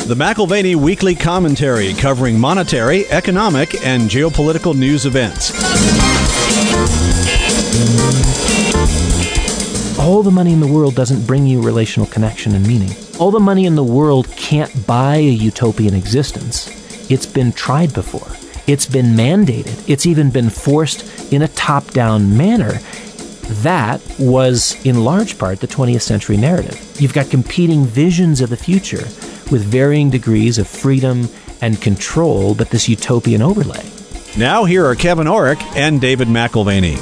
The McIlvaney Weekly Commentary, covering monetary, economic, and geopolitical news events. All the money in the world doesn't bring you relational connection and meaning. All the money in the world can't buy a utopian existence. It's been tried before. It's been mandated. It's even been forced in a top-down manner. That was, in large part, the 20th century narrative. You've got competing visions of the future with varying degrees of freedom and control, but this utopian overlay. Now here are Kevin Orrick and David McIlvaney.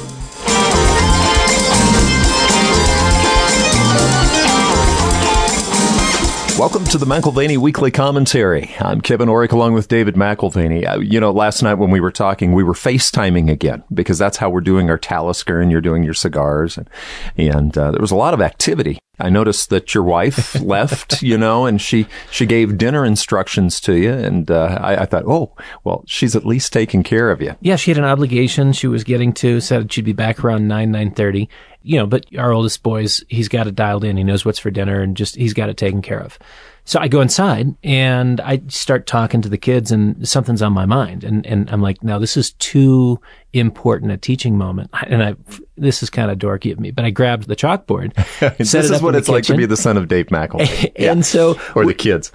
Welcome to the McIlvaney Weekly Commentary. I'm Kevin Orrick along with David McIlvaney. Last night when we were talking, we were FaceTiming again because that's how we're doing our Talisker and you're doing your cigars. And there was a lot of activity. I noticed that your wife left, and she gave dinner instructions to you. And I thought, oh, well, she's at least taking care of you. Yeah, she had an obligation she was getting to, said she'd be back around 9:30. But our oldest boy's, he's got it dialed in. He knows what's for dinner and he's got it taken care of. So I go inside and I start talking to the kids and something's on my mind. And I'm like, now this is too important a teaching moment. And this is kind of dorky of me, but I grabbed the chalkboard. This is what it's like to be the son of Dave McIlvaney. And so, or the kids.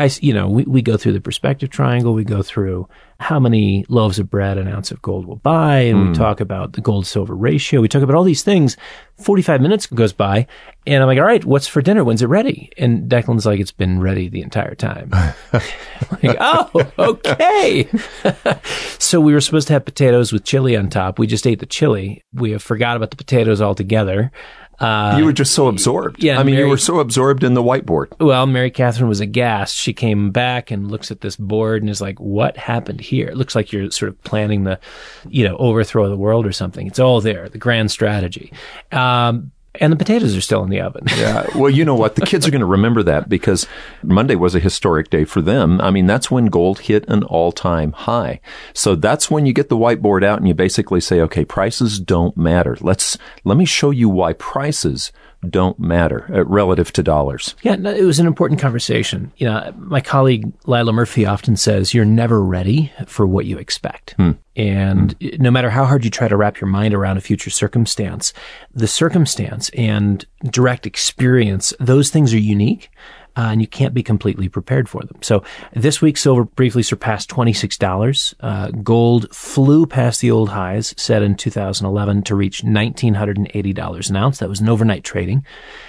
We go through the perspective triangle. We go through how many loaves of bread an ounce of gold will buy. And we talk about the gold-silver ratio. We talk about all these things. 45 minutes goes by and I'm like, all right, what's for dinner? When's it ready? And Declan's like, it's been ready the entire time. Like, oh, okay. So we were supposed to have potatoes with chili on top. We just ate the chili. We forgot about the potatoes altogether. You were just so absorbed. Yeah, you were so absorbed in the whiteboard. Well, Mary Catherine was aghast. She came back and looks at this board and is like, what happened here? It looks like you're sort of planning the, overthrow of the world or something. It's all there, the grand strategy. And the potatoes are still in the oven. Yeah. Well, you know what? The kids are going to remember that because Monday was a historic day for them. I mean, that's when gold hit an all-time high. So that's when you get the whiteboard out and you basically say, okay, prices don't matter. Let me show you why prices don't matter relative to dollars. Yeah, it was an important conversation. My colleague Lila Murphy often says, you're never ready for what you expect. And no matter how hard you try to wrap your mind around a future circumstance, the circumstance and direct experience, those things are unique. And you can't be completely prepared for them. So this week, silver briefly surpassed $26. Gold flew past the old highs set in 2011 to reach $1,980 an ounce. That was an overnight trading.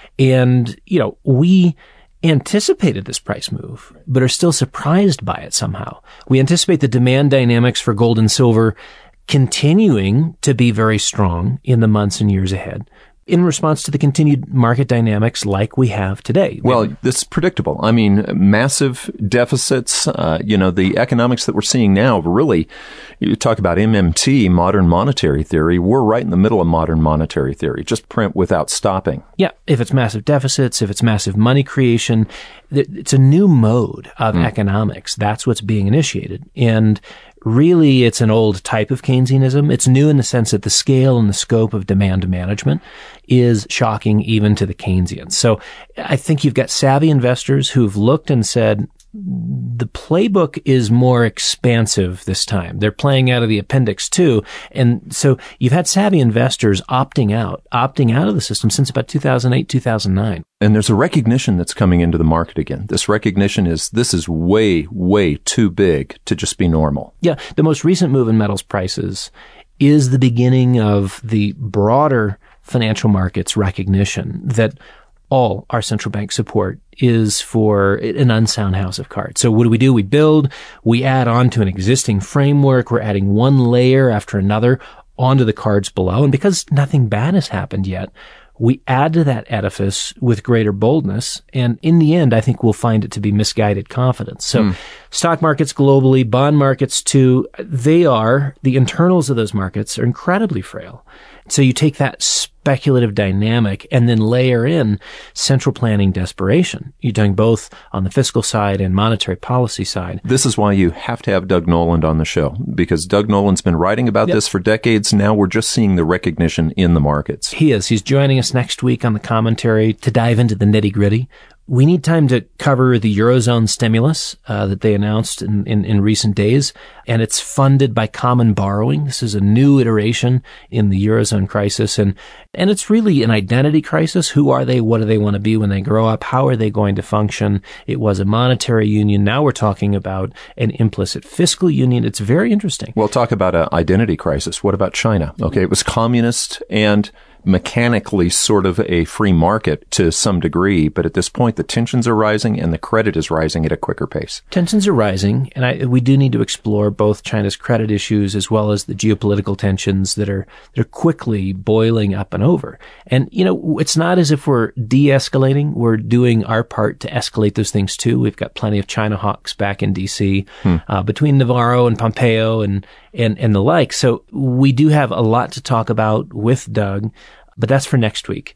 And, we anticipated this price move, but are still surprised by it somehow. We anticipate the demand dynamics for gold and silver continuing to be very strong in the months and years ahead, in response to the continued market dynamics like we have today. Well, this is predictable. I mean, massive deficits, the economics that we're seeing now, really, you talk about MMT, modern monetary theory, we're right in the middle of modern monetary theory, just print without stopping. Yeah, if it's massive deficits, if it's massive money creation, it's a new mode of economics. That's what's being initiated. And really, it's an old type of Keynesianism. It's new in the sense that the scale and the scope of demand management is shocking even to the Keynesians. So I think you've got savvy investors who've looked and said, the playbook is more expansive this time. They're playing out of the appendix too. And so you've had savvy investors opting out of the system since about 2008, 2009. And there's a recognition that's coming into the market again. This recognition is this is way, way too big to just be normal. Yeah. The most recent move in metals prices is the beginning of the broader financial markets recognition that all our central bank support is for an unsound house of cards. So what do? We build, we add on to an existing framework. We're adding one layer after another onto the cards below. And because nothing bad has happened yet, we add to that edifice with greater boldness. And in the end, I think we'll find it to be misguided confidence. So stock markets globally, bond markets too, the internals of those markets are incredibly frail. So you take that speculative dynamic and then layer in central planning desperation. You're doing both on the fiscal side and monetary policy side. This is why you have to have Doug Noland on the show, because Doug Noland's been writing about this for decades. Now we're just seeing the recognition in the markets. He is. He's joining us next week on the commentary to dive into the nitty-gritty. We need time to cover the Eurozone stimulus that they announced in recent days, and it's funded by common borrowing. This is a new iteration in the Eurozone crisis, and it's really an identity crisis. Who are they? What do they want to be when they grow up? How are they going to function? It was a monetary union. Now we're talking about an implicit fiscal union. It's very interesting. We'll talk about an identity crisis. What about China? Okay, it was communist and mechanically sort of a free market to some degree, but at this point the tensions are rising and the credit is rising at a quicker pace. Tensions are rising, and we do need to explore both China's credit issues as well as the geopolitical tensions that are quickly boiling up and over. And, it's not as if we're de-escalating. We're doing our part to escalate those things too. We've got plenty of China hawks back in D.C. Between Navarro and Pompeo and the like. So we do have a lot to talk about with Doug, but that's for next week.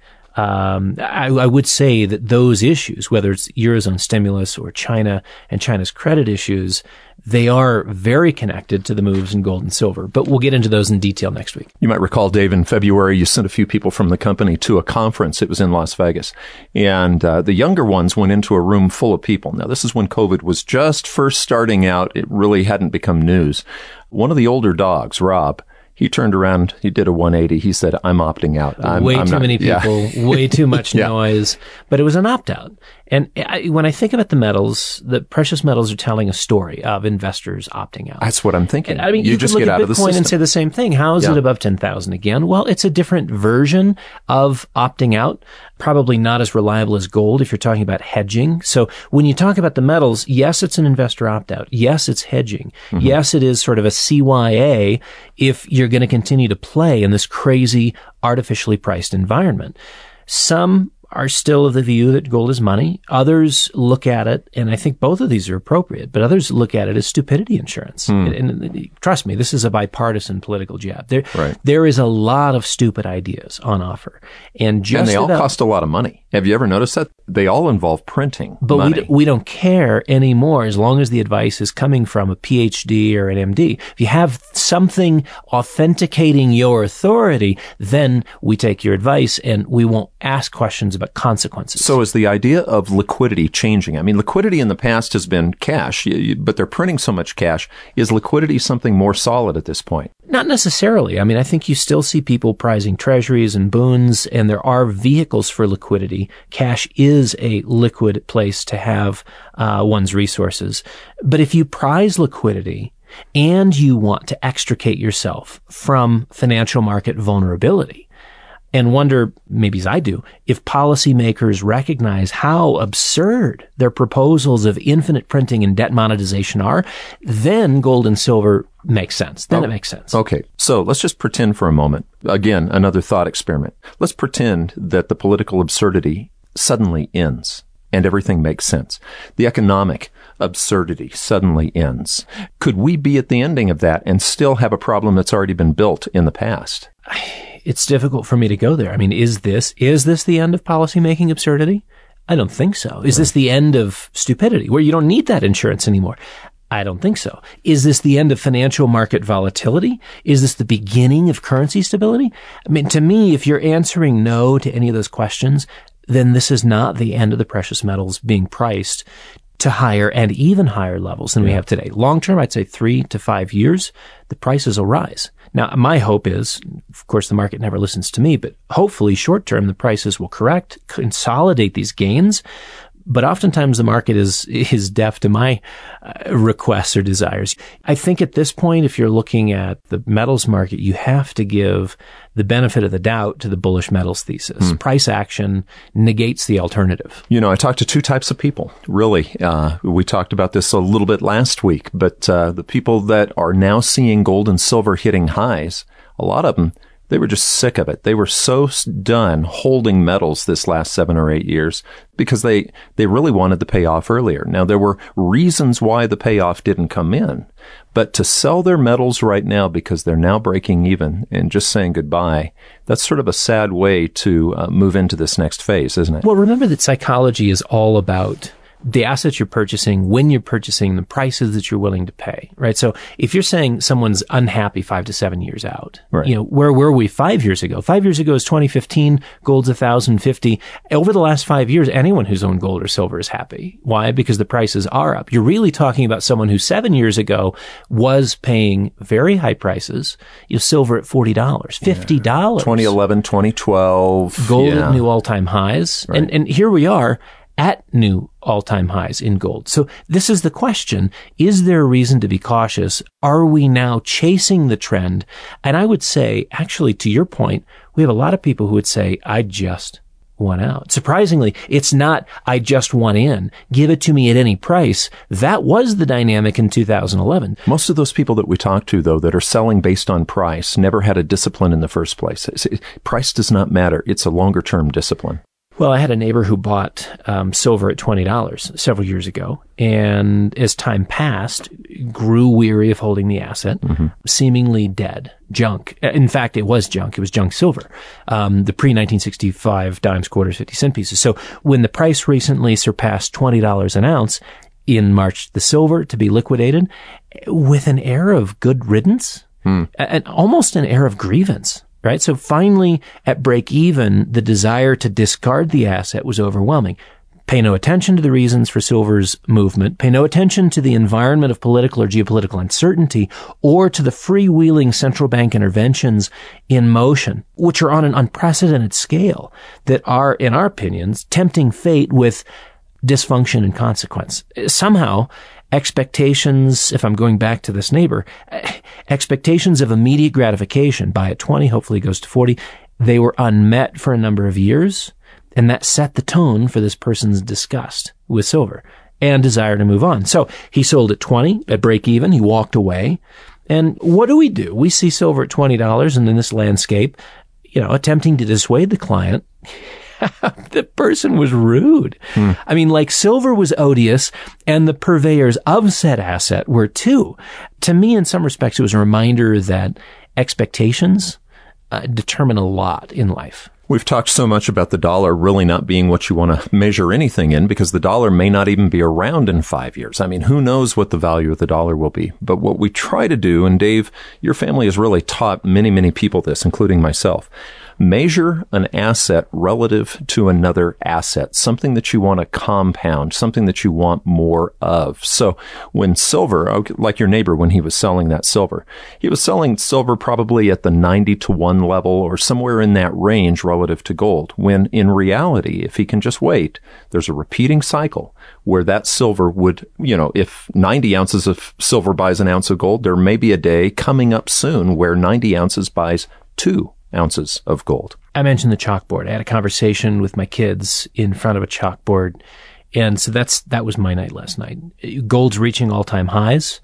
I would say that those issues, whether it's Eurozone stimulus or China and China's credit issues, they are very connected to the moves in gold and silver. But we'll get into those in detail next week. You might recall, Dave, in February, you sent a few people from the company to a conference. It was in Las Vegas. And the younger ones went into a room full of people. Now, this is when COVID was just first starting out. It really hadn't become news. One of the older dogs, Rob, he turned around, he did a 180. He said, I'm opting out. Way too many people, way too much noise. But it was an opt-out. And when I think about the metals, the precious metals are telling a story of investors opting out. That's what I'm thinking. And, you just get out of the system. And say the same thing. How is it above 10,000 again? Well, it's a different version of opting out. Probably not as reliable as gold if you're talking about hedging. So when you talk about the metals, yes, it's an investor opt-out. Yes, it's hedging. Mm-hmm. Yes, it is sort of a CYA if you're going to continue to play in this crazy artificially priced environment. Some are still of the view that gold is money. Others look at it, and I think both of these are appropriate, but others look at it as stupidity insurance. And trust me, this is a bipartisan political jab. There is a lot of stupid ideas on offer. And they all cost a lot of money. Have you ever noticed that? They all involve printing money. But we don't care anymore as long as the advice is coming from a PhD or an MD. If you have something authenticating your authority, then we take your advice and we won't ask questions about consequences. So is the idea of liquidity changing? I mean, liquidity in the past has been cash, but they're printing so much cash. Is liquidity something more solid at this point? Not necessarily. I mean, I think you still see people prizing treasuries and boons, and there are vehicles for liquidity. Cash is a liquid place to have one's resources. But if you prize liquidity and you want to extricate yourself from financial market vulnerability, and wonder, maybe as I do, if policymakers recognize how absurd their proposals of infinite printing and debt monetization are, then gold and silver makes sense. Then it makes sense. Okay. So let's just pretend for a moment. Again, another thought experiment. Let's pretend that the political absurdity suddenly ends and everything makes sense. The economic absurdity suddenly ends. Could we be at the ending of that and still have a problem that's already been built in the past? It's difficult for me to go there. I mean, is this the end of policymaking absurdity? I don't think so. Is this the end of stupidity where you don't need that insurance anymore? I don't think so. Is this the end of financial market volatility? Is this the beginning of currency stability? I mean, to me, if you're answering no to any of those questions, then this is not the end of the precious metals being priced to higher and even higher levels than we have today. Long term, I'd say 3 to 5 years, the prices will rise. Now, my hope is, of course, the market never listens to me, but hopefully short term, the prices will correct, consolidate these gains. But oftentimes the market is deaf to my requests or desires. I think at this point, if you're looking at the metals market, you have to give the benefit of the doubt to the bullish metals thesis. Price action negates the alternative. You know, I talked to two types of people, really. We talked about this a little bit last week, but the people that are now seeing gold and silver hitting highs, a lot of them, they were just sick of it. They were so done holding metals this last 7 or 8 years because they really wanted the payoff earlier. Now, there were reasons why the payoff didn't come in, but to sell their metals right now because they're now breaking even and just saying goodbye, that's sort of a sad way to move into this next phase, isn't it? Well, remember that psychology is all about the assets you're purchasing, when you're purchasing, the prices that you're willing to pay, right? So if you're saying someone's unhappy 5 to 7 years out, right. Where were we 5 years ago? 5 years ago is 2015, gold's $1,050. Over the last 5 years, anyone who's owned gold or silver is happy. Why? Because the prices are up. You're really talking about someone who 7 years ago was paying very high prices, silver at $40, $50. 2011, 2012. Gold at new all-time highs. Right. And here we are at new all-time highs in gold. So this is the question. Is there a reason to be cautious? Are we now chasing the trend? And I would say, actually, to your point, we have a lot of people who would say, I just want out. Surprisingly, it's not, I just want in. Give it to me at any price. That was the dynamic in 2011. Most of those people that we talk to, though, that are selling based on price, never had a discipline in the first place. Price does not matter. It's a longer-term discipline. Well, I had a neighbor who bought silver at $20 several years ago, and as time passed, grew weary of holding the asset, seemingly dead, junk. In fact, it was junk. It was junk silver, the pre-1965 dimes, quarters, 50-cent pieces. So when the price recently surpassed $20 an ounce, in March, the silver to be liquidated with an air of good riddance, and almost an air of grievance. Right? So finally, at break even, the desire to discard the asset was overwhelming. Pay no attention to the reasons for silver's movement. Pay no attention to the environment of political or geopolitical uncertainty or to the freewheeling central bank interventions in motion, which are on an unprecedented scale that are, in our opinions, tempting fate with dysfunction and consequence. Somehow, expectations, if I'm going back to this neighbor, expectations of immediate gratification, buy at 20, hopefully it goes to 40, they were unmet for a number of years, and that set the tone for this person's disgust with silver and desire to move on. So he sold at 20 at break even, he walked away, and what do? We see silver at $20, and in this landscape, attempting to dissuade the client, the person was rude. I mean, like silver was odious and the purveyors of said asset were too. To me, in some respects, it was a reminder that expectations determine a lot in life. We've talked so much about the dollar really not being what you want to measure anything in because the dollar may not even be around in 5 years. I mean, who knows what the value of the dollar will be? But what we try to do, and Dave, your family has really taught many, many people this, including myself, measure an asset relative to another asset, something that you want to compound, something that you want more of. So when silver, like your neighbor when he was selling that silver, he was selling silver probably at the 90 to 1 level or somewhere in that range relative to gold, when in reality, if he can just wait, there's a repeating cycle where that silver would, if 90 ounces of silver buys an ounce of gold, there may be a day coming up soon where 90 ounces buys 2 ounces of gold. I mentioned the chalkboard. I had a conversation with my kids in front of a chalkboard. And so that was my night last night. Gold's reaching all-time highs.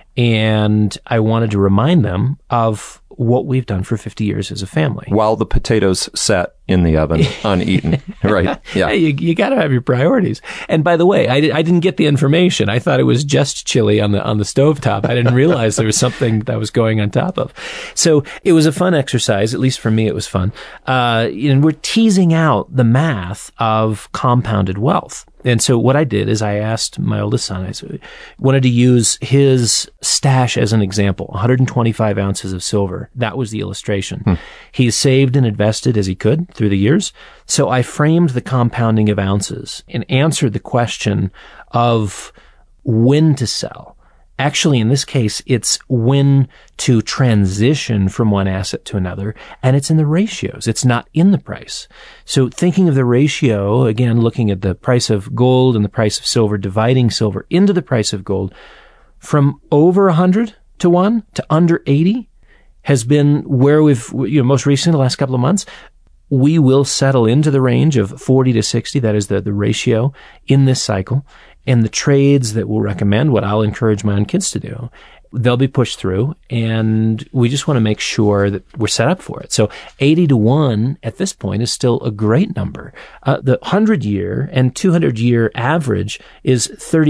And I wanted to remind them of what we've done for 50 years as a family. While the potatoes sat in the oven uneaten. Right. Yeah. You got to have your priorities. And by the way, I didn't get the information. I thought it was just chili on the stovetop. I didn't realize there was something that was going on top of. So it was a fun exercise. At least for me, it was fun. And we're teasing out the math of compounded wealth. And so what I did is I asked my oldest son, I wanted to use his stash as an example, 125 ounces of silver. That was the illustration. He saved and invested as he could through the years. So I framed the compounding of ounces and answered the question of when to sell. Actually, in this case, it's when to transition from one asset to another, and it's in the ratios. It's not in the price. So thinking of the ratio, again, looking at the price of gold and the price of silver, dividing silver into the price of gold, from over 100 to 1 to under 80 has been where we've, most recently, the last couple of months. We will settle into the range of 40 to 60. That is the ratio in this cycle. And the trades that we'll recommend, what I'll encourage my own kids to do, they'll be pushed through, and we just want to make sure that we're set up for it. So 80 to 1 at this point is still a great number. The 100-year and 200-year average is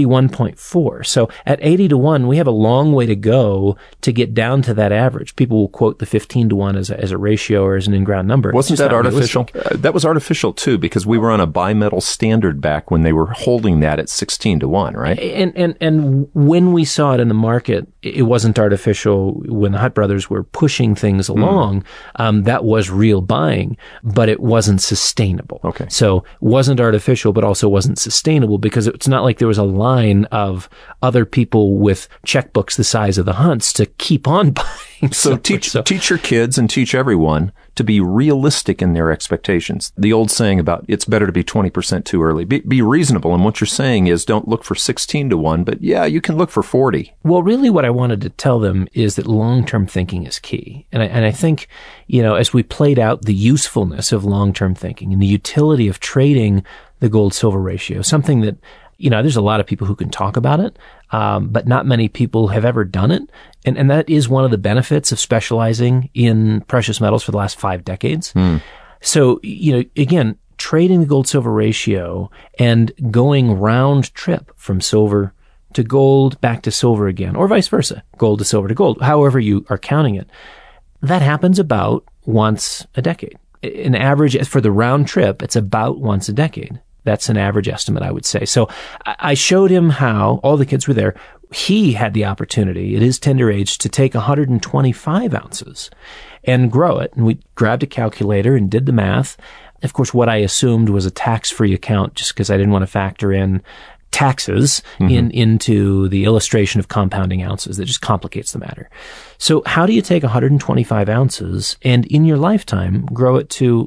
31.4. So at 80 to 1, we have a long way to go to get down to that average. People will quote the 15 to 1 as a ratio or as an in-ground number. Wasn't that artificial? That was artificial too, because we were on a bimetal standard back when they were holding that at 16 to 1, right? And when we saw it in the market, it wasn't artificial. When the Hutt brothers were pushing things along, that was real buying, but it wasn't sustainable. Okay. So it wasn't artificial, but also wasn't sustainable, because it's not like there was a line of other people with checkbooks the size of the Hunts to keep on buying. So teach your kids and teach everyone to be realistic in their expectations. The old saying about it's better to be 20% too early. Be reasonable. And what you're saying is don't look for 16 to 1, but yeah, you can look for 40. Well, really what I wanted to tell them is that long-term thinking is key. And I think, as we played out the usefulness of long-term thinking and the utility of trading the gold-silver ratio, something that, there's a lot of people who can talk about it, but not many people have ever done it. And that is one of the benefits of specializing in precious metals for the last 5 decades. So, again, trading the gold-silver ratio and going round trip from silver to gold back to silver again, or vice versa, gold to silver to gold, however you are counting it, that happens about once a decade. An average for the round trip, it's about once a decade. That's an average estimate, I would say. So I showed him how, all the kids were there, he had the opportunity at his tender age to take 125 ounces and grow it. And we grabbed a calculator and did the math. Of course, what I assumed was a tax-free account, just because I didn't want to factor in taxes into the illustration of compounding ounces. That just complicates the matter. So how do you take 125 ounces and in your lifetime grow it to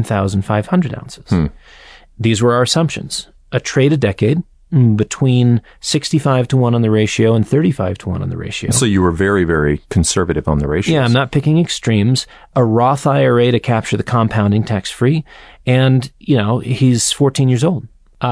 9,500 ounces? These were our assumptions. A trade a decade, between 65 to 1 on the ratio and 35 to 1 on the ratio. So you were very, very conservative on the ratios. Yeah, I'm not picking extremes. A Roth IRA to capture the compounding tax-free. And, he's 14 years old.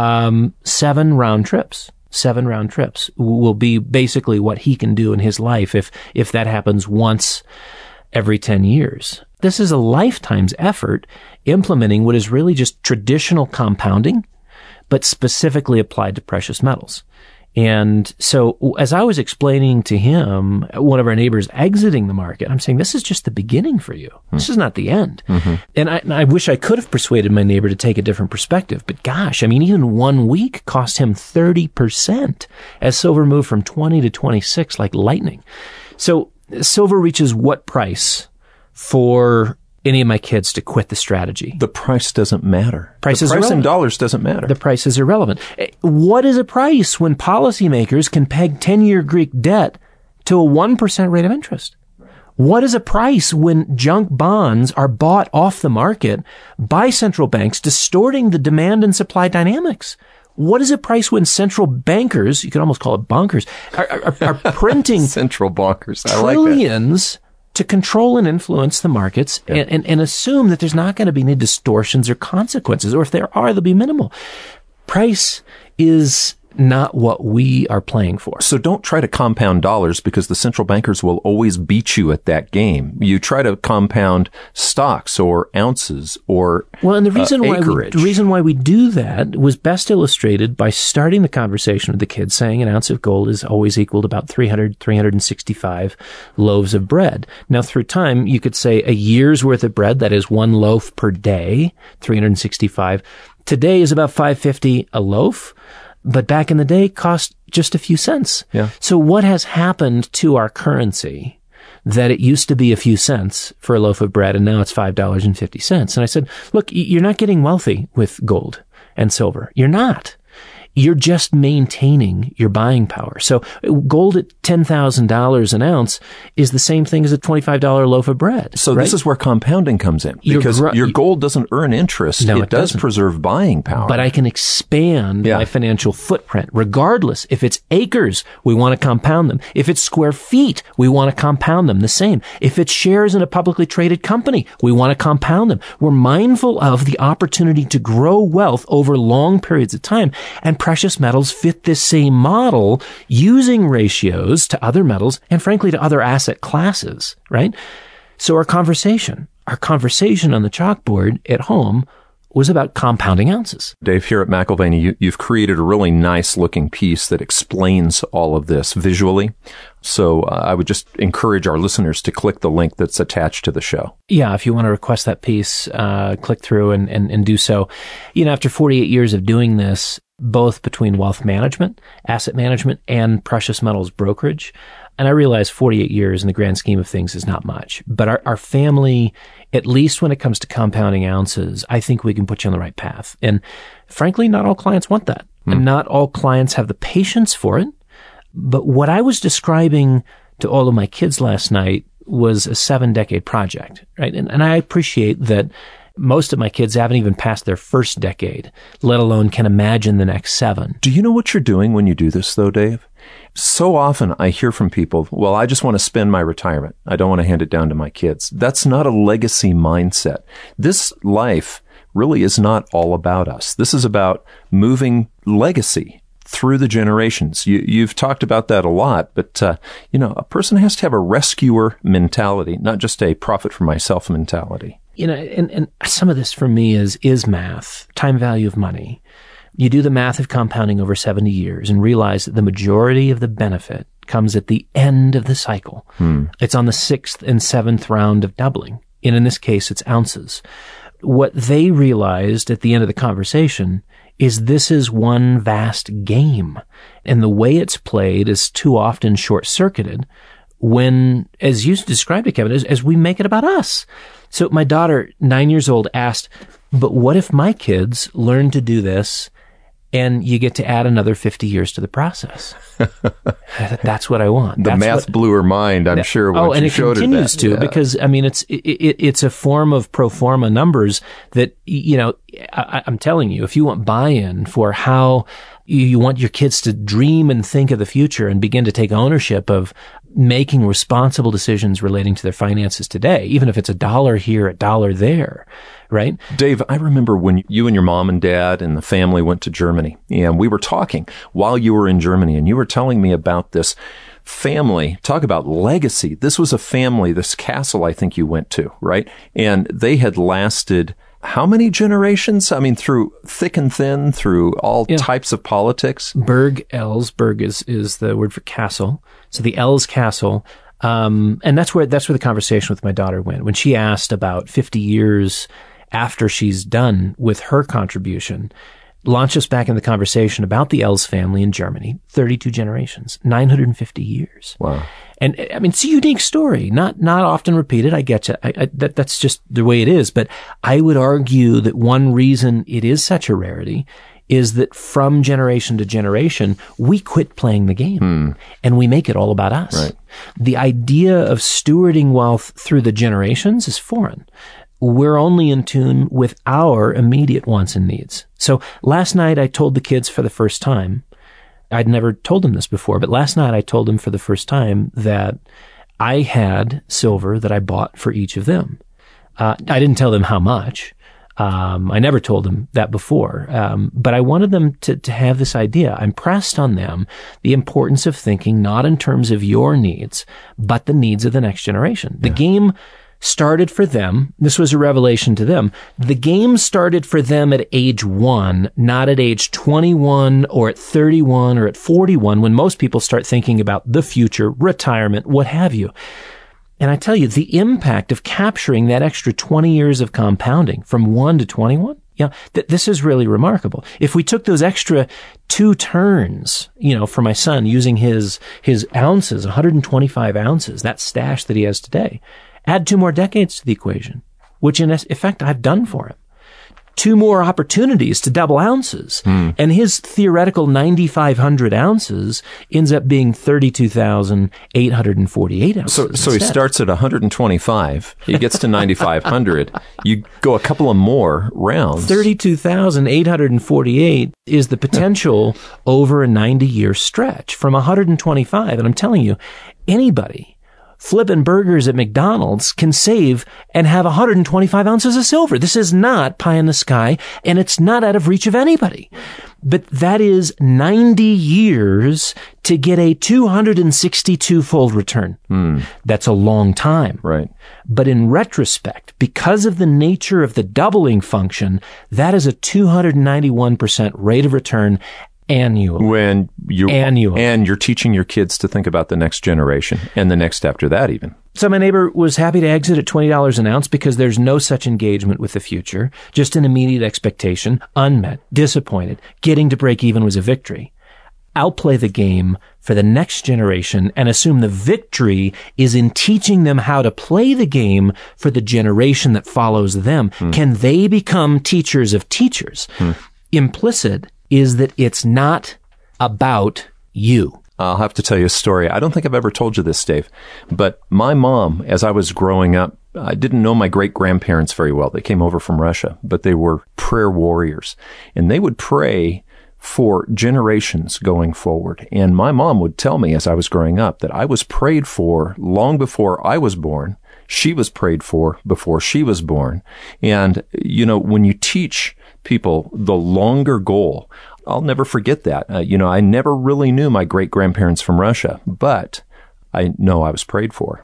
7 round trips. 7 round trips will be basically what he can do in his life if that happens once every 10 years. This is a lifetime's effort implementing what is really just traditional compounding, but specifically applied to precious metals. And so as I was explaining to him, one of our neighbors exiting the market, I'm saying, this is just the beginning for you. This is not the end. And I wish I could have persuaded my neighbor to take a different perspective. But gosh, even 1 week cost him 30% as silver moved from 20 to 26 like lightning. So silver reaches what price for any of my kids to quit the strategy? The price doesn't matter. The price in dollars doesn't matter. The price is irrelevant. What is a price when policymakers can peg 10-year Greek debt to a 1% rate of interest? What is a price when junk bonds are bought off the market by central banks, distorting the demand and supply dynamics? What is a price when central bankers, you could almost call it bonkers, are printing central bonkers. I trillions to control and influence the markets and assume that there's not going to be any distortions or consequences, or if there are, they'll be minimal. Price is not what we are playing for. So don't try to compound dollars, because the central bankers will always beat you at that game. You try to compound stocks or ounces or and the reason acreage. The reason why we do that was best illustrated by starting the conversation with the kids saying an ounce of gold is always equal to about 365 loaves of bread. Now, through time, you could say a year's worth of bread, that is 1 loaf per day, 365. Today is about $5.50 a loaf. But back in the day, cost just a few cents. Yeah. So what has happened to our currency that it used to be a few cents for a loaf of bread and now it's $5.50? And I said, look, you're not getting wealthy with gold and silver. You're not. You're just maintaining your buying power. So gold at $10,000 an ounce is the same thing as a $25 loaf of bread. So right? This is where compounding comes in, because your gold doesn't earn interest. No, it does preserve buying power. But I can expand my financial footprint. Regardless, if it's acres, we want to compound them. If it's square feet, we want to compound them the same. If it's shares in a publicly traded company, we want to compound them. We're mindful of the opportunity to grow wealth over long periods of time and precious metals fit this same model using ratios to other metals and frankly to other asset classes, right? So our conversation on the chalkboard at home was about compounding ounces. Dave, here at McAlvany, you've created a really nice looking piece that explains all of this visually. So I would just encourage our listeners to click the link that's attached to the show. Yeah, if you want to request that piece, click through and do so. After 48 years of doing this, both between wealth management, asset management, and precious metals brokerage, and I realize 48 years in the grand scheme of things is not much, but our family, at least when it comes to compounding ounces, I think we can put you on the right path. And frankly, not all clients want that. And not all clients have the patience for it. But what I was describing to all of my kids last night was a 7-decade project, right? And I appreciate that most of my kids haven't even passed their first decade, let alone can imagine the next 7. Do you know what you're doing when you do this, though, Dave? So often I hear from people, well, I just want to spend my retirement. I don't want to hand it down to my kids. That's not a legacy mindset. This life really is not all about us. This is about moving legacy through the generations. You've talked about that a lot, but, a person has to have a rescuer mentality, not just a profit for myself mentality. And some of this for me is math, time value of money. You do the math of compounding over 70 years and realize that the majority of the benefit comes at the end of the cycle. It's on the 6th and 7th round of doubling. And in this case, it's ounces. What they realized at the end of the conversation is this is one vast game. And the way it's played is too often short-circuited when, as you described it, Kevin, as we make it about us. So my daughter, 9 years old, asked, but what if my kids learn to do this and you get to add another 50 years to the process? That's what I want. The math blew her mind, I'm sure, when you showed her that. And it continues to, because, it's a form of pro forma numbers that, I'm telling you, if you want buy-in for how you want your kids to dream and think of the future and begin to take ownership of making responsible decisions relating to their finances today, even if it's $1 here, $1 there, right? Dave, I remember when you and your mom and dad and the family went to Germany, and we were talking while you were in Germany, and you were telling me about this family. Talk about legacy. This was a family, this castle I think you went to, right? And they had lasted how many generations? Through thick and thin, through all types of politics. Burg is the word for castle. So the Els castle. And that's where the conversation with my daughter went. When she asked about 50 years after she's done with her contribution, launched us back in the conversation about the Els family in Germany. 32 generations, 950 years. Wow. And it's a unique story, not often repeated. I get you. That's just the way it is. But I would argue that one reason it is such a rarity is that from generation to generation, we quit playing the game and we make it all about us. Right. The idea of stewarding wealth through the generations is foreign. We're only in tune with our immediate wants and needs. So last night I told the kids for the first time, I'd never told them this before, but last night I told them for the first time that I had silver that I bought for each of them. I didn't tell them how much. I never told them that before. But I wanted them to have this idea. I impressed on them the importance of thinking not in terms of your needs, but the needs of the next generation. The game started for them. This was a revelation to them. The game started for them at age 1, not at age 21 or at 31 or at 41, when most people start thinking about the future, retirement, what have you. And I tell you, the impact of capturing that extra 20 years of compounding from 1 to 21, this is really remarkable. If we took those extra 2 turns, for my son using his ounces, 125 ounces, that stash that he has today, add 2 more decades to the equation, which in effect I've done for him. 2 more opportunities to double ounces. And his theoretical 9,500 ounces ends up being 32,848 ounces. So he starts at 125. He gets to 9,500. You go a couple of more rounds. 32,848 is the potential over a 90-year stretch from 125. And I'm telling you, anybody flipping burgers at McDonald's can save and have 125 ounces of silver. This is not pie in the sky, and it's not out of reach of anybody. But that is 90 years to get a 262-fold return. That's a long time. Right. But in retrospect, because of the nature of the doubling function, that is a 291% rate of return annually. And you're teaching your kids to think about the next generation and the next after that even. So my neighbor was happy to exit at $20 an ounce because there's no such engagement with the future, just an immediate expectation, unmet, disappointed. Getting to break even was a victory. I'll play the game for the next generation and assume the victory is in teaching them how to play the game for the generation that follows them. Can they become teachers of teachers? Implicit is that it's not about you. I'll have to tell you a story. I don't think I've ever told you this, Dave, but my mom, as I was growing up, I didn't know my great-grandparents very well. They came over from Russia, but they were prayer warriors, and they would pray for generations going forward. And my mom would tell me as I was growing up that I was prayed for long before I was born. She was prayed for before she was born. And, when you teach people the longer goal, I'll never forget that. I never really knew my great-grandparents from Russia, but I know I was prayed for.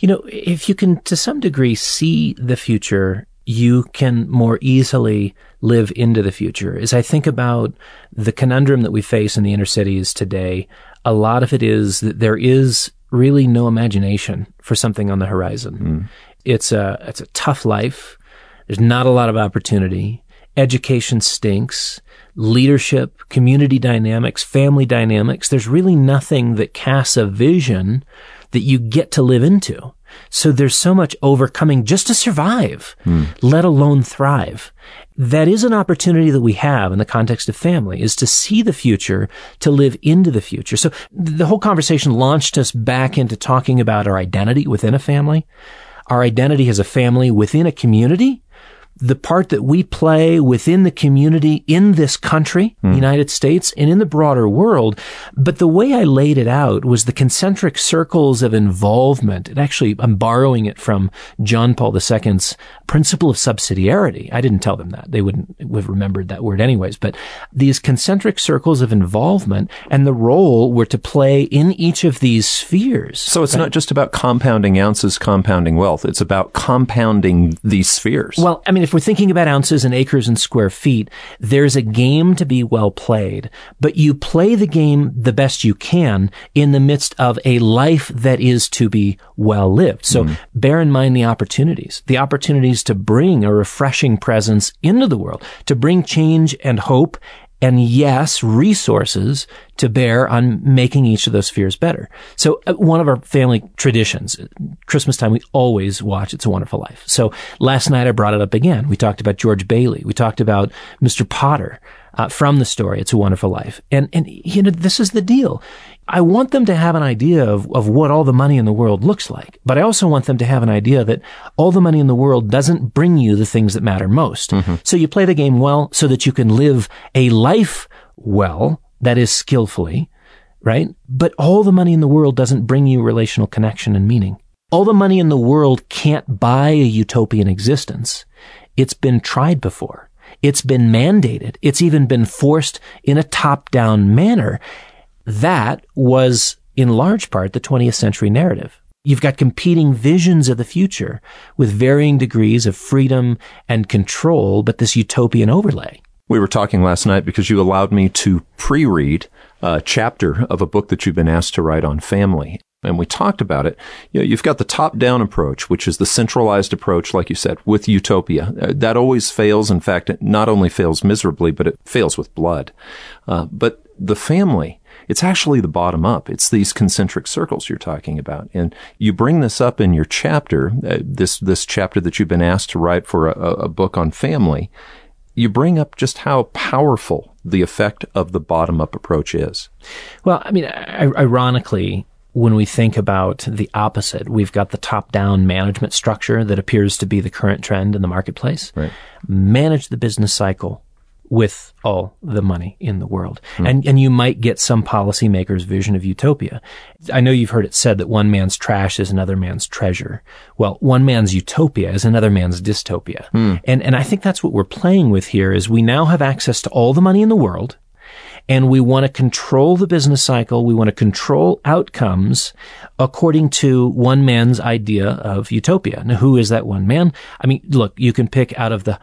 If you can, to some degree, see the future, you can more easily live into the future. As I think about the conundrum that we face in the inner cities today, a lot of it is that there is really no imagination for something on the horizon. It's a tough life. There's not a lot of opportunity. Education stinks. Leadership, community dynamics, family dynamics. There's really nothing that casts a vision that you get to live into. So there's so much overcoming just to survive, let alone thrive. That is an opportunity that we have in the context of family, is to see the future, to live into the future. So the whole conversation launched us back into talking about our identity within a family, our identity as a family within a community, the part that we play within the community in this country, the United States, and in the broader world. But the way I laid it out was the concentric circles of involvement. And actually, I'm borrowing it from John Paul II's principle of subsidiarity. I didn't tell them that. They wouldn't have remembered that word anyways. But these concentric circles of involvement and the role we're to play in each of these spheres. So it's not just about compounding ounces, compounding wealth. It's about compounding these spheres. Well, if we're thinking about ounces and acres and square feet, there's a game to be well played, but you play the game the best you can in the midst of a life that is to be well lived. So bear in mind the opportunities to bring a refreshing presence into the world, to bring change and hope, and yes, resources to bear on making each of those spheres better. So one of our family traditions, Christmas time, we always watch It's a Wonderful Life. So last night I brought it up again. We talked about George Bailey. We talked about Mr. Potter from the story It's a Wonderful Life. And this is the deal. I want them to have an idea of what all the money in the world looks like. But I also want them to have an idea that all the money in the world doesn't bring you the things that matter most. So you play the game well so that you can live a life well, that is skillfully, right? But all the money in the world doesn't bring you relational connection and meaning. All the money in the world can't buy a utopian existence. It's been tried before. It's been mandated. It's even been forced in a top-down manner. That was, in large part, the 20th century narrative. You've got competing visions of the future with varying degrees of freedom and control, but this utopian overlay. We were talking last night because you allowed me to pre-read a chapter of a book that you've been asked to write on family. And we talked about it. You've got the top-down approach, which is the centralized approach, like you said, with utopia. That always fails. In fact, it not only fails miserably, but it fails with blood. But the family, it's actually the bottom up. It's these concentric circles you're talking about. And you bring this up in your chapter, this chapter that you've been asked to write for a book on family. You bring up just how powerful the effect of the bottom-up approach is. Well, ironically, when we think about the opposite, we've got the top-down management structure that appears to be the current trend in the marketplace. Right. Manage the business cycle with all the money in the world. And you might get some policymaker's vision of utopia. I know you've heard it said that one man's trash is another man's treasure. Well, one man's utopia is another man's dystopia. And I think that's what we're playing with here is we now have access to all the money in the world, And we want to control the business cycle. We want to control outcomes according to one man's idea of utopia. Now, who is that one man? I mean, look, you can pick out of the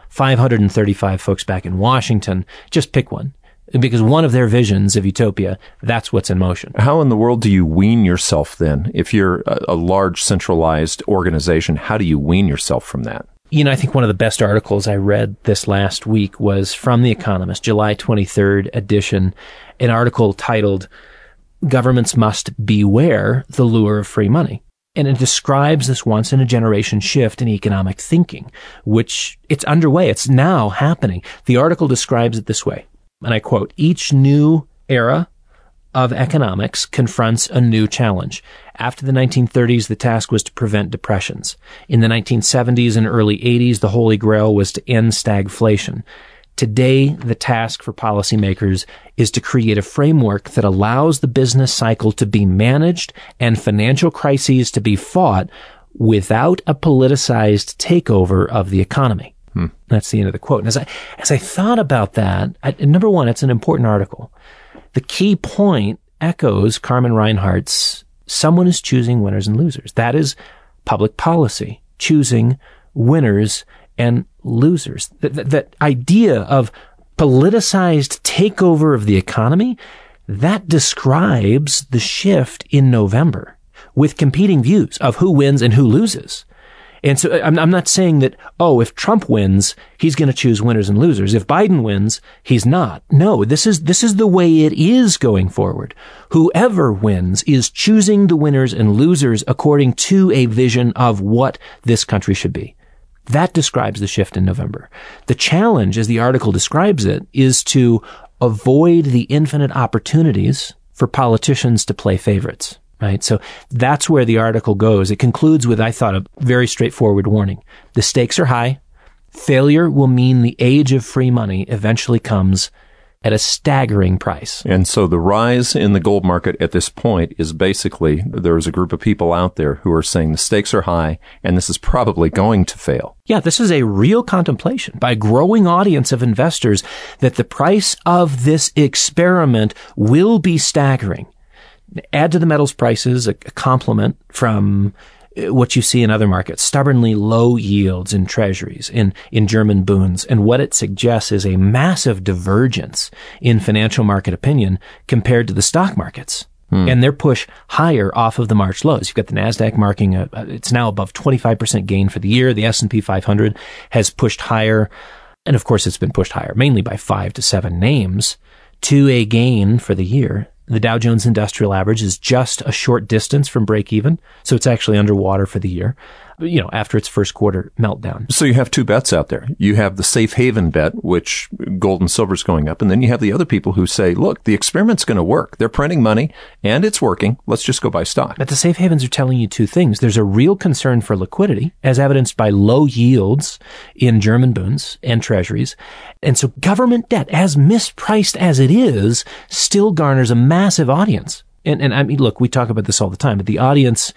535 folks back in Washington, just pick one. Because one of their visions of utopia, that's what's in motion. How in the world do you wean yourself then? If you're a large centralized organization, how do you wean yourself from that? You know, I think one of the best articles I read this last week was from The Economist, July 23rd edition, an article titled, "Governments Must Beware the Lure of Free Money." And it describes this once-in-a-generation shift in economic thinking, which it's underway. It's now happening. The article describes it this way. And I quote, "Each new era of economics confronts a new challenge. After the 1930s, the task was to prevent depressions. In the 1970s and early 80s, the holy grail was to end stagflation. Today, the task for policymakers is to create a framework that allows the business cycle to be managed and financial crises to be fought without a politicized takeover of the economy." That's the end of the quote. And as I thought about that, number one, it's an important article. The key point echoes Carmen Reinhart's "someone is choosing winners and losers." That is public policy, choosing winners and losers. That idea of politicized takeover of the economy, that describes the shift in November with competing views of who wins and who loses. And so I'm not saying that, if Trump wins, he's going to choose winners and losers. If Biden wins, he's not. No, this is the way it is going forward. Whoever wins is choosing the winners and losers according to a vision of what this country should be. That describes the shift in November. The challenge, as the article describes it, is to avoid the infinite opportunities for politicians to play favorites. Right. So that's where the article goes. It concludes with, I thought, a very straightforward warning. The stakes are high. Failure will mean the age of free money eventually comes at a staggering price. And so the rise in the gold market at this point is basically, there's a group of people out there who are saying the stakes are high and this is probably going to fail. Yeah, this is a real contemplation by a growing audience of investors that the price of this experiment will be staggering. Add to the metals prices a complement from what you see in other markets, stubbornly low yields in treasuries, in German bunds. And what it suggests is a massive divergence in financial market opinion compared to the stock markets. And their push higher off of the March lows. You've got the NASDAQ marking, it's now above 25% gain for the year. The S&P 500 has pushed higher. And of course, it's been pushed higher, mainly by 5 to 7 names, to a gain for the year. The Dow Jones Industrial Average is just a short distance from break even, so it's actually underwater for the year, after its first quarter meltdown. So you have two bets out there. You have the safe haven bet, which gold and silver is going up, and then you have the other people who say, look, the experiment's going to work. They're printing money, and it's working. Let's just go buy stock. But the safe havens are telling you two things. There's a real concern for liquidity, as evidenced by low yields in German bunds and treasuries. And so government debt, as mispriced as it is, still garners a massive audience. And I mean, look, we talk about this all the time, but the audience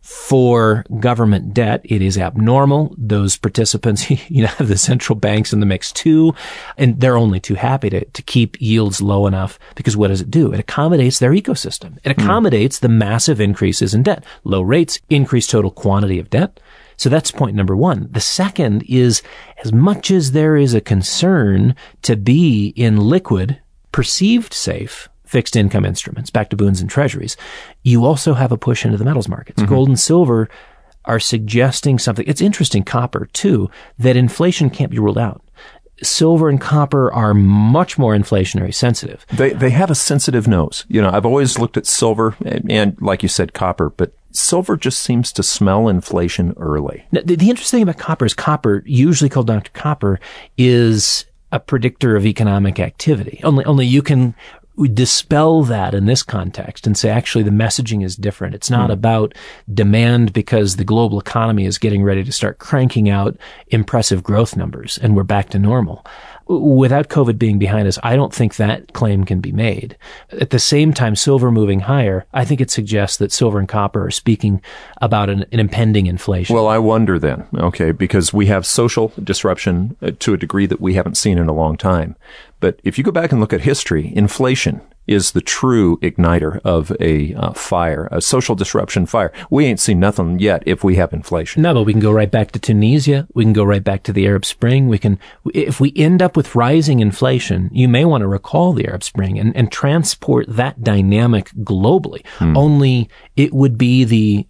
for government debt, it is abnormal. Those participants, have the central banks in the mix too, and they're only too happy to keep yields low enough, because what does it do? It accommodates their ecosystem. It accommodates the massive increases in debt. Low rates increase total quantity of debt. So that's point number one. The second is, as much as there is a concern to be in liquid, perceived safe, fixed income instruments, back to bunds and treasuries, you also have a push into the metals markets. Mm-hmm. Gold and silver are suggesting something. It's interesting, copper too, that inflation can't be ruled out. Silver and copper are much more inflationary sensitive. They have a sensitive nose. I've always looked at silver and like you said, copper, but silver just seems to smell inflation early. Now, the interesting thing about copper is copper, usually called Dr. Copper, is a predictor of economic activity. Only you can dispel that in this context and say, actually, the messaging is different. It's not about demand because the global economy is getting ready to start cranking out impressive growth numbers and we're back to normal. Without COVID being behind us, I don't think that claim can be made. At the same time, silver moving higher, I think it suggests that silver and copper are speaking about an impending inflation. Well, I wonder then, because we have social disruption to a degree that we haven't seen in a long time. But if you go back and look at history, inflation is the true igniter of a fire, a social disruption fire. We ain't seen nothing yet if we have inflation. No, but we can go right back to Tunisia. We can go right back to the Arab Spring. If we end up with rising inflation, you may want to recall the Arab Spring and transport that dynamic globally. Only it would be the,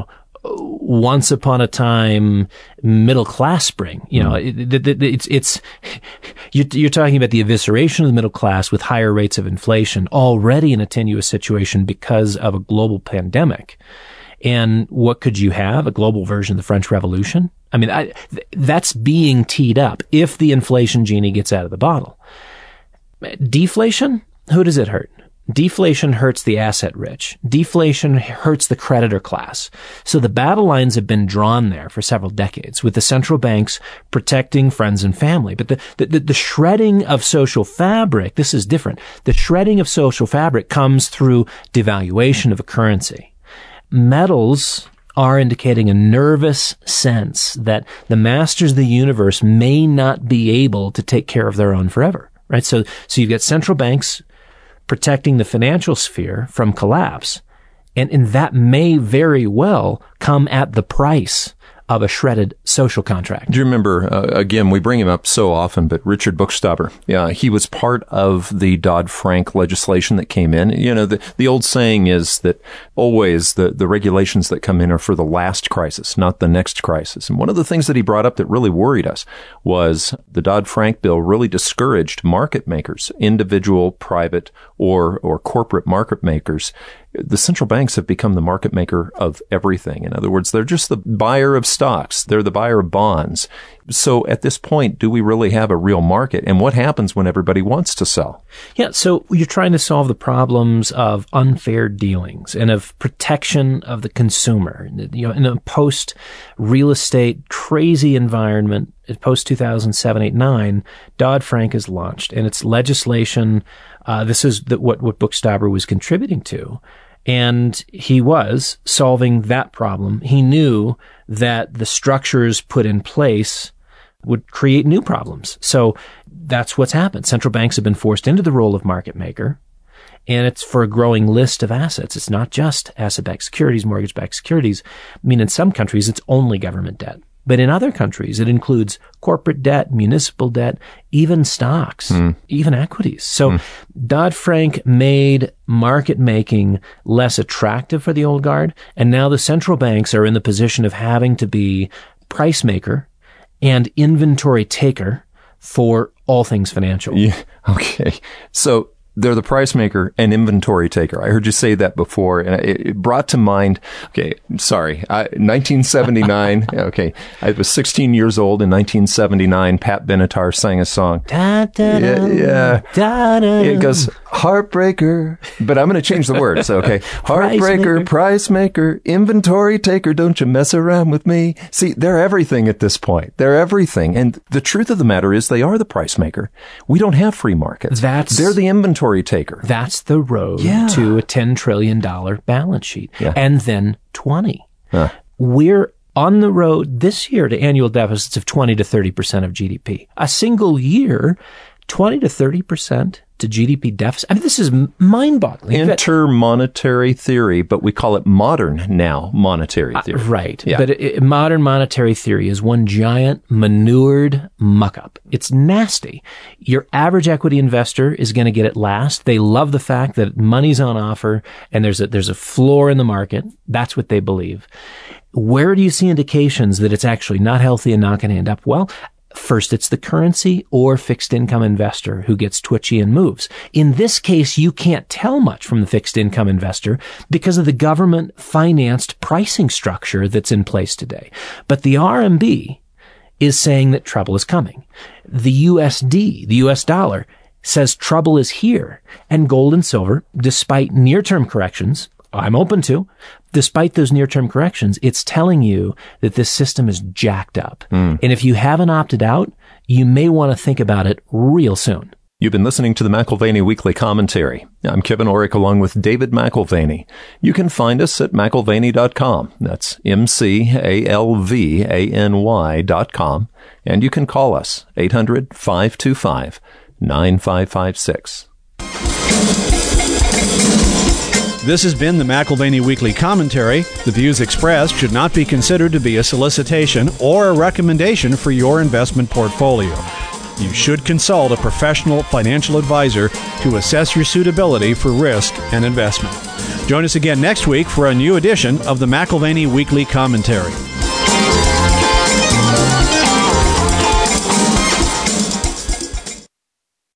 once upon a time middle class spring. It's you're talking about the evisceration of the middle class with higher rates of inflation, already in a tenuous situation because of a global pandemic. And what could you have? A global version of the French Revolution? I mean, that's being teed up if the inflation genie gets out of the bottle. Deflation? Who does it hurt? Deflation hurts the asset rich. Deflation hurts the creditor class. So the battle lines have been drawn there for several decades, with the central banks protecting friends and family. But the shredding of social fabric, this is different. The shredding of social fabric comes through devaluation of a currency. Metals are indicating a nervous sense that the masters of the universe may not be able to take care of their own forever, right? So you've got central banks protecting the financial sphere from collapse. And that may very well come at the price of a shredded social contract. Do you remember, again, we bring him up so often, but Richard Buchstaber, he was part of the Dodd-Frank legislation that came in. The old saying is that always the regulations that come in are for the last crisis, not the next crisis. And one of the things that he brought up that really worried us was the Dodd-Frank bill really discouraged market makers, individual, private, or corporate market makers. The central banks have become the market maker of everything. In other words, they're just the buyer of stocks. They're the buyer of bonds. So at this point, do we really have a real market? And what happens when everybody wants to sell? Yeah, so you're trying to solve the problems of unfair dealings and of protection of the consumer. In a post-real estate crazy environment, post 2007, 8, 9, Dodd-Frank is launched, and its legislation. This is what Buchstaber was contributing to. And he was solving that problem. He knew that the structures put in place would create new problems. So that's what's happened. Central banks have been forced into the role of market maker, and it's for a growing list of assets. It's not just asset-backed securities, mortgage-backed securities. I mean, in some countries, it's only government debt. But in other countries, it includes corporate debt, municipal debt, even stocks, even equities. So Dodd-Frank made market making less attractive for the old guard. And now the central banks are in the position of having to be price maker and inventory taker for all things financial. Yeah. Okay. So they're the price maker and inventory taker. I heard you say that before, and it brought to mind, 1979. Okay. I was 16 years old in 1979. Pat Benatar sang a song. It goes, heartbreaker, but I'm going to change the words, okay? Heartbreaker, price maker, inventory taker, don't you mess around with me. See, they're everything at this point. They're everything. And the truth of the matter is they are the price maker. We don't have free markets. They're the inventory taker. That's the road to a $10 trillion balance sheet. Yeah. And then 20. We're on the road this year to annual deficits of 20 to 30% of GDP. A single year, 20 to 30% to GDP deficit. I mean, this is mind-boggling. Intermonetary theory, but we call it modern now monetary theory. Right. Yeah. But modern monetary theory is one giant manured muck-up. It's nasty. Your average equity investor is going to get it last. They love the fact that money's on offer and there's a floor in the market. That's what they believe. Where do you see indications that it's actually not healthy and not going to end up well? First, it's the currency or fixed income investor who gets twitchy and moves. In this case, you can't tell much from the fixed income investor because of the government financed pricing structure that's in place today. But the RMB is saying that trouble is coming. The USD, the US dollar, says trouble is here. And gold and silver, despite near-term corrections, I'm open to, despite those near-term corrections, it's telling you that this system is jacked up. And if you haven't opted out, you may want to think about it real soon. You've been listening to the McAlvany Weekly Commentary. I'm Kevin Orrick along with David McAlvany. You can find us at McAlvany.com. That's McAlvany.com. And you can call us 800-525-2737. 9556. This has been the McAlvany Weekly Commentary. The views expressed should not be considered to be a solicitation or a recommendation for your investment portfolio. You should consult a professional financial advisor to assess your suitability for risk and investment. Join us again next week for a new edition of the McAlvany Weekly Commentary.